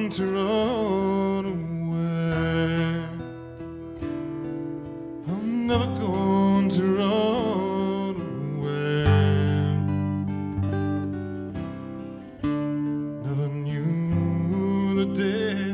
to run away. I'm never going to run away. Never knew the day